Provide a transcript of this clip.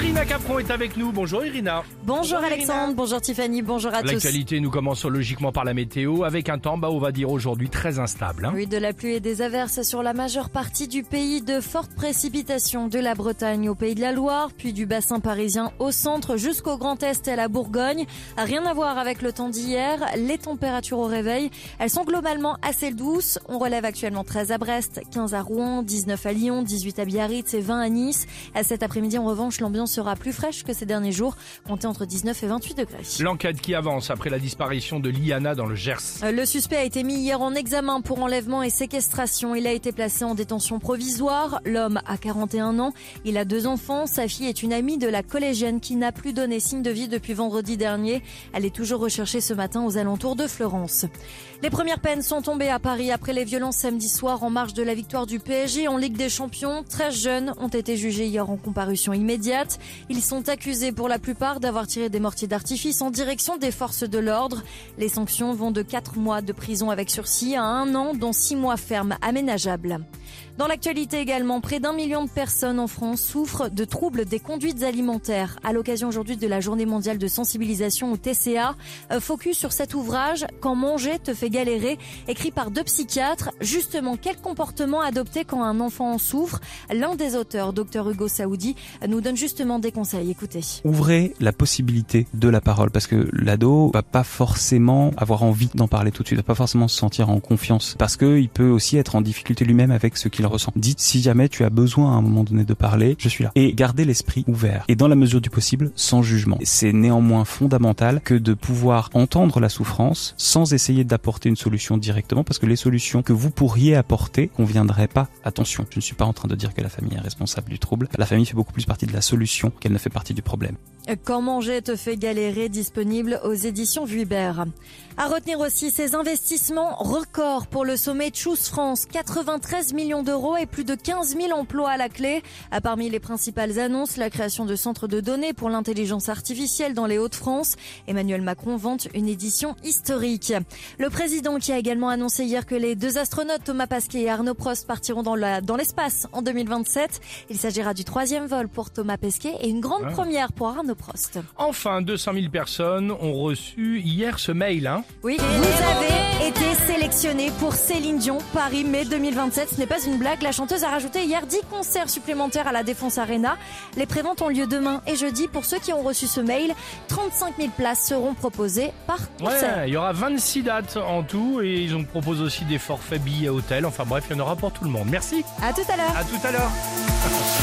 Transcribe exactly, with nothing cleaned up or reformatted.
Irina Capron est avec nous. Bonjour Irina. Bonjour, bonjour Alexandre, Irina. Bonjour Tiffany, bonjour à tous. L'actualité, nous commençons logiquement par la météo avec un temps, bah, on va dire aujourd'hui très instable. Hein. Oui, de la pluie et des averses sur la majeure partie du pays, de fortes précipitations de la Bretagne au Pays de la Loire, puis du bassin parisien au centre jusqu'au Grand Est et à la Bourgogne. Rien à voir avec le temps d'hier. Les températures au réveil, elles sont globalement assez douces. On relève actuellement treize à Brest, quinze à Rouen, dix-neuf à Lyon, dix-huit à Biarritz et vingt à Nice. Cet après-midi, en revanche, l'ambiance sera plus fraîche que ces derniers jours, comptez entre dix-neuf et vingt-huit degrés. L'enquête qui avance après la disparition de Liana dans le Gers. Le suspect a été mis hier en examen pour enlèvement et séquestration. Il a été placé en détention provisoire. L'homme a quarante et un ans. Il a deux enfants. Sa fille est une amie de la collégienne qui n'a plus donné signe de vie depuis vendredi dernier. Elle est toujours recherchée ce matin aux alentours de Fleurance. Les premières peines sont tombées à Paris après les violences samedi soir en marge de la victoire du P S G en Ligue des Champions. treize jeunes ont été jugés hier en comparution immédiate. Ils sont accusés pour la plupart d'avoir tiré des mortiers d'artifice en direction des forces de l'ordre. Les sanctions vont de quatre mois de prison avec sursis à un an, dont six mois ferme aménageables. Dans l'actualité également, près d'un million de personnes en France souffrent de troubles des conduites alimentaires. À l'occasion aujourd'hui de la journée mondiale de sensibilisation au T C A, focus sur cet ouvrage « Quand manger te fait galérer », écrit par deux psychiatres. Justement, quel comportement adopter quand un enfant en souffre? L'un des auteurs, docteur Hugo Saoudi, nous donne justement des conseils. Écoutez. Ouvrez la possibilité de la parole, parce que l'ado va pas forcément avoir envie d'en parler tout de suite, va pas forcément se sentir en confiance, parce qu'il peut aussi être en difficulté lui-même avec ce qu'il ressent. Dites, si jamais tu as besoin à un moment donné de parler, je suis là. Et gardez l'esprit ouvert. Et dans la mesure du possible, sans jugement. C'est néanmoins fondamental que de pouvoir entendre la souffrance sans essayer d'apporter une solution directement, parce que les solutions que vous pourriez apporter conviendraient pas. Attention, je ne suis pas en train de dire que la famille est responsable du trouble. La famille fait beaucoup plus partie de la solution qu'elle ne fait partie du problème. Quand manger te fait galérer, disponible aux éditions Vuibert. À retenir aussi ces investissements records pour le sommet Choose France, quatre-vingt-treize millions d'euros et plus de quinze mille emplois à la clé. Parmi les principales annonces, la création de centres de données pour l'intelligence artificielle dans les Hauts-de-France. Emmanuel Macron vante une édition historique. Le président qui a également annoncé hier que les deux astronautes Thomas Pesquet et Arnaud Prost partiront dans, la, dans l'espace en deux mille vingt-sept. Il s'agira du troisième vol pour Thomas Pesquet et une grande ah. première pour Arnaud Prost. Enfin, deux cent mille personnes ont reçu hier ce mail. Hein. Oui, vous avez été sélectionné pour Céline Dion, Paris, mai deux mille vingt-sept. Ce n'est pas une blague. La chanteuse a rajouté hier dix concerts supplémentaires à la Défense Arena. Les préventes ont lieu demain et jeudi. Pour ceux qui ont reçu ce mail, trente-cinq mille places seront proposées par concert. Ouais, il y aura vingt-six dates en tout et ils ont proposé aussi des forfaits billets hôtel. Enfin bref, il y en aura pour tout le monde. Merci. À tout à l'heure. À tout à l'heure.